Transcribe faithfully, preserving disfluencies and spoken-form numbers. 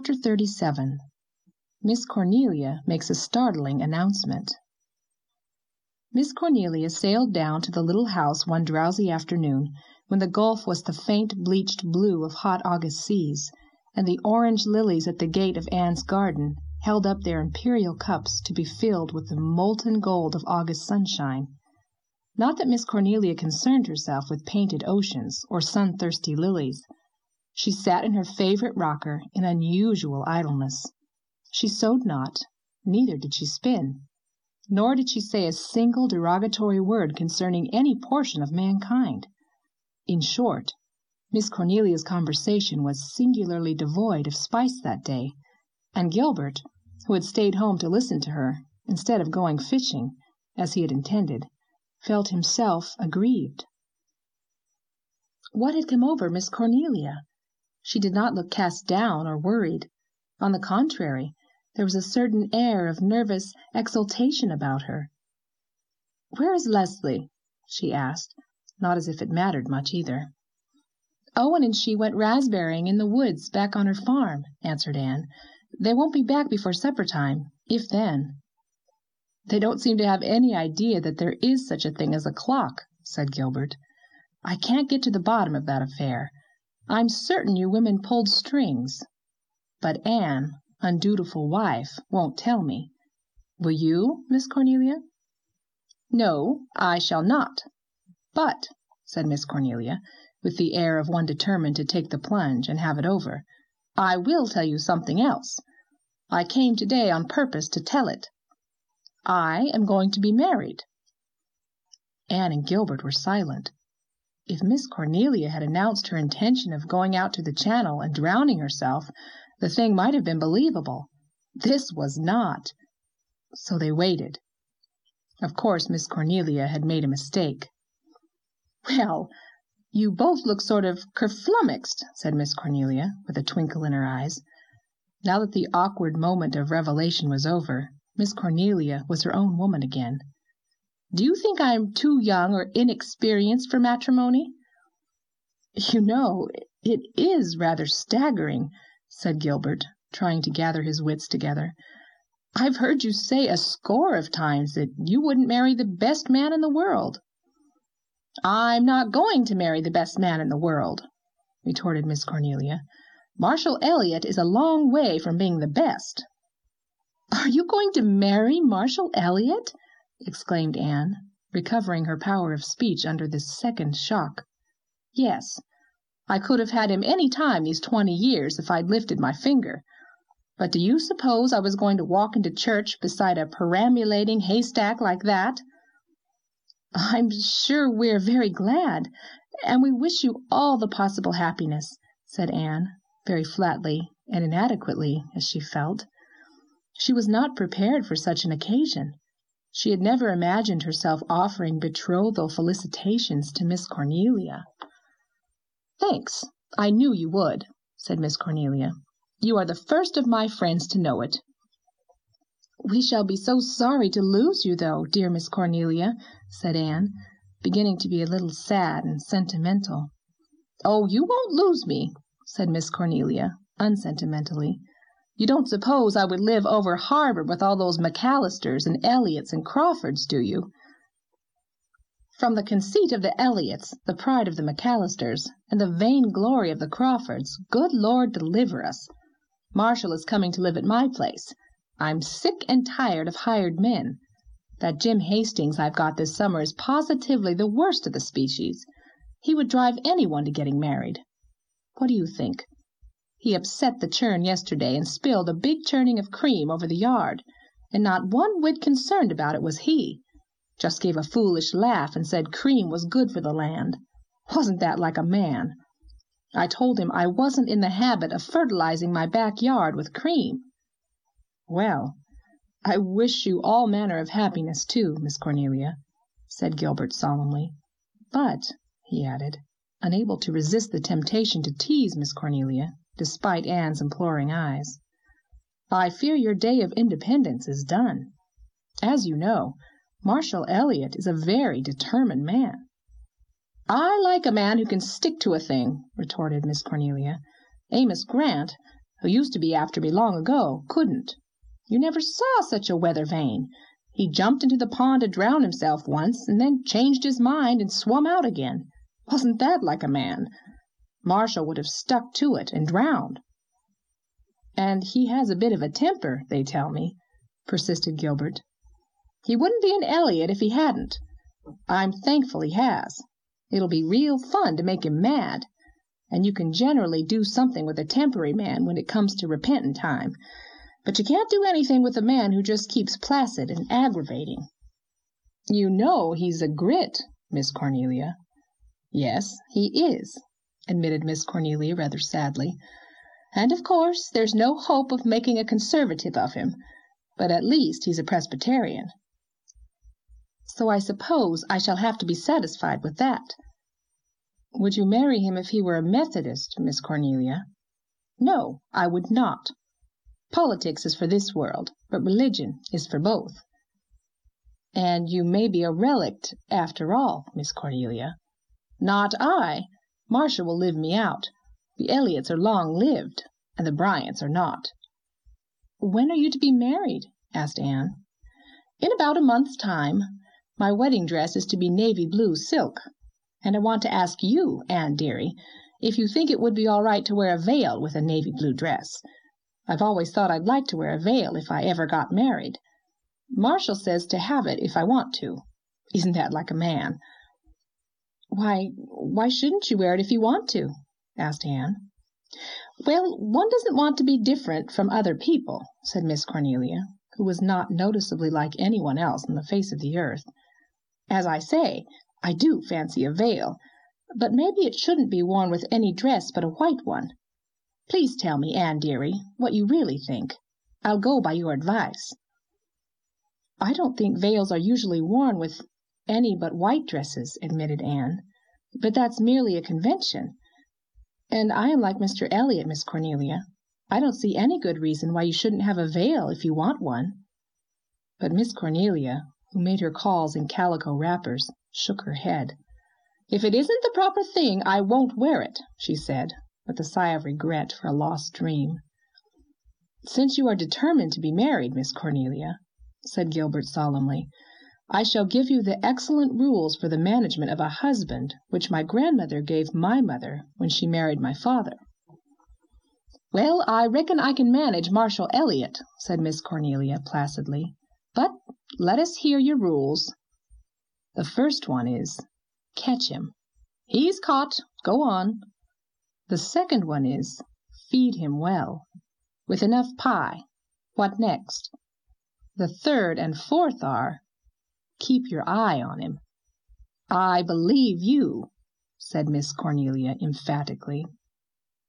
Chapter thirty-seven. Miss Cornelia Makes a Startling Announcement. Miss Cornelia sailed down to the little house one drowsy afternoon when the Gulf was the faint bleached blue of hot August seas, and the orange lilies at the gate of Anne's garden held up their imperial cups to be filled with the molten gold of August sunshine. Not that Miss Cornelia concerned herself with painted oceans or sun-thirsty lilies. She sat in her favorite rocker in unusual idleness. She sewed not, neither did she spin, nor did she say a single derogatory word concerning any portion of mankind. In short, Miss Cornelia's conversation was singularly devoid of spice that day, and Gilbert, who had stayed home to listen to her, instead of going fishing, as he had intended, felt himself aggrieved. What had come over Miss Cornelia? She did not look cast down or worried. On the contrary, there was a certain air of nervous exultation about her. "Where is Leslie?" she asked, not as if it mattered much either. "Owen and she went raspberrying in the woods back on her farm," answered Anne. "They won't be back before supper time, if then." "They don't seem to have any idea that there is such a thing as a clock," said Gilbert. "I can't get to the bottom of that affair. I'm certain you women pulled strings. But Anne, undutiful wife, won't tell me. Will you, Miss Cornelia?" "No, I shall not. But," said Miss Cornelia, with the air of one determined to take the plunge and have it over, "I will tell you something else. I came today on purpose to tell it. I am going to be married." Anne and Gilbert were silent. If Miss Cornelia had announced her intention of going out to the Channel and drowning herself, the thing might have been believable. This was not. So they waited. Of course, Miss Cornelia had made a mistake. "Well, you both look sort of kerflummoxed," said Miss Cornelia, with a twinkle in her eyes. Now that the awkward moment of revelation was over, Miss Cornelia was her own woman again. "Do you think I am too young or inexperienced for matrimony?" "You know, it is rather staggering," said Gilbert, trying to gather his wits together. "I've heard you say a score of times that you wouldn't marry the best man in the world." "I'm not going to marry the best man in the world," retorted Miss Cornelia. "Marshall Elliott is a long way from being the best." "Are you going to marry Marshall Elliott?" exclaimed Anne, recovering her power of speech under this second shock. "Yes. I could have had him any time these twenty years if I'd lifted my finger. But do you suppose I was going to walk into church beside a perambulating haystack like that?" "I'm sure we're very glad, and we wish you all the possible happiness," said Anne, very flatly and inadequately, as she felt. She was not prepared for such an occasion. She had never imagined herself offering betrothal felicitations to Miss Cornelia. "Thanks. I knew you would," said Miss Cornelia. "You are the first of my friends to know it." "We shall be so sorry to lose you, though, dear Miss Cornelia," said Anne, beginning to be a little sad and sentimental. "Oh, you won't lose me," said Miss Cornelia, unsentimentally. "You don't suppose I would live over harbor with all those McAllisters and Elliots and Crawfords, do you?" From the conceit of the Elliots, the pride of the McAllisters, and the vain glory of the Crawfords, good Lord deliver us! Marshall is coming to live at my place. I'm sick and tired of hired men. That Jim Hastings I've got this summer is positively the worst of the species. He would drive anyone to getting married. What do you think? He upset the churn yesterday and spilled a big churning of cream over the yard, and not one whit concerned about it was he. Just gave a foolish laugh and said cream was good for the land. Wasn't that like a man? I told him I wasn't in the habit of fertilizing my backyard with cream. Well, I wish you all manner of happiness, too, Miss Cornelia," said Gilbert solemnly. "But," he added, unable to resist the temptation to tease Miss Cornelia, despite Anne's imploring eyes, "I fear your day of independence is done. As you know, Marshall Elliott is a very determined man." "I like a man who can stick to a thing," retorted Miss Cornelia. "Amos Grant, who used to be after me long ago, couldn't. You never saw such a weather vane. He jumped into the pond to drown himself once, and then changed his mind and swum out again. Wasn't that like a man? Marshall would have stuck to it and drowned." "And he has a bit of a temper, they tell me," persisted Gilbert. "He wouldn't be an Elliot if he hadn't. I'm thankful he has. It'll be real fun to make him mad, and you can generally do something with a tempery man when it comes to repentin' time, but you can't do anything with a man who just keeps placid and aggravating." "You know he's a grit, Miss Cornelia." "Yes, he is," admitted Miss Cornelia rather sadly, "and of course there's no hope of making a conservative of him, but at least he's a Presbyterian." "So I suppose I shall have to be satisfied with that." "Would you marry him if he were a Methodist, Miss Cornelia?" "No, I would not. Politics is for this world, but religion is for both." "And you may be a relict after all, Miss Cornelia." "Not I. Marcia will live me out. The Elliots are long-lived, and the Bryants are not." "When are you to be married?" asked Anne. "In about a month's time. My wedding dress is to be navy blue silk, and I want to ask you, Anne dearie, if you think it would be all right to wear a veil with a navy blue dress. I've always thought I'd like to wear a veil if I ever got married. Marshall says to have it if I want to. Isn't that like a man?" "Why, why shouldn't you wear it if you want to?" asked Anne. "Well, one doesn't want to be different from other people," said Miss Cornelia, who was not noticeably like anyone else on the face of the earth. "As I say, I do fancy a veil, but maybe it shouldn't be worn with any dress but a white one. Please tell me, Anne dearie, what you really think. I'll go by your advice." "I don't think veils are usually worn with any but white dresses," admitted Anne, "but that's merely a convention. And I am like Mister Elliot, Miss Cornelia. I don't see any good reason why you shouldn't have a veil if you want one." But Miss Cornelia, who made her calls in calico wrappers, shook her head. "If it isn't the proper thing, I won't wear it," she said, with a sigh of regret for a lost dream. "Since you are determined to be married, Miss Cornelia," said Gilbert solemnly, "I shall give you the excellent rules for the management of a husband which my grandmother gave my mother when she married my father." "Well, I reckon I can manage Marshall Elliot," said Miss Cornelia placidly. "But let us hear your rules." "The first one is, catch him." "He's caught. Go on." "The second one is, feed him well." "With enough pie. What next?" "The third and fourth are, keep your eye on him." "I believe you," said Miss Cornelia emphatically.